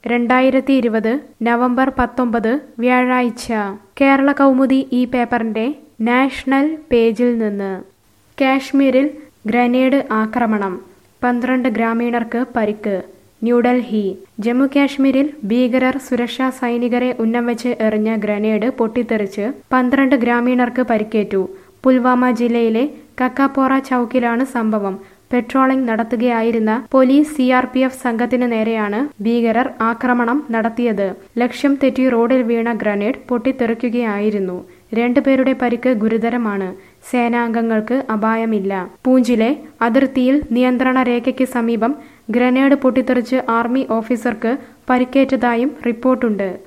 2020 November 19 വ്യാഴാഴ്ച കേരള കൗമുദി ഈ പേപ്പറിന്റെ നാഷണൽ പേജിൽ നിന്ന് കാശ്മീരിൽ ഗ്രനേഡ് ആക്രമണം 12 ഗ്രാമീണർക്ക് പരിക്ക് ന്യൂഡൽഹി ജമ്മു കാശ്മീരിൽ ഭീകരർ സുരക്ഷാ സൈനികരെ ഉന്നംവെച്ച് എറിഞ്ഞ ഗ്രനേഡ് പൊട്ടിത്തെറിച്ച് 12 ഗ്രാമീണർക്ക് പരിക്കേറ്റു. പുൽവാമ ജില്ലയിലെ കക്കാപോറ ചൌക്കിലാണ് സംഭവം. പെട്രോളിംഗ് നടത്തുകയായിരുന്ന പോലീസ് CRPF സംഘത്തിന് നേരെയാണ് ഭീകരർ ആക്രമണം നടത്തിയത്. ലക്ഷ്യം തെറ്റി റോഡിൽ വീണ ഗ്രനേഡ് പൊട്ടിത്തെറിക്കുകയായിരുന്നു. 2 പേരുടെ പരിക്ക് ഗുരുതരമാണ്. സേനാംഗങ്ങൾക്ക് അപായമില്ല. പൂഞ്ചിലെ അതിർത്തിയിൽ നിയന്ത്രണ രേഖയ്ക്ക് സമീപം ഗ്രനേഡ് പൊട്ടിത്തെറിച്ച് ആർമി ഓഫീസർക്ക് പരിക്കേറ്റതായും റിപ്പോർട്ടുണ്ട്.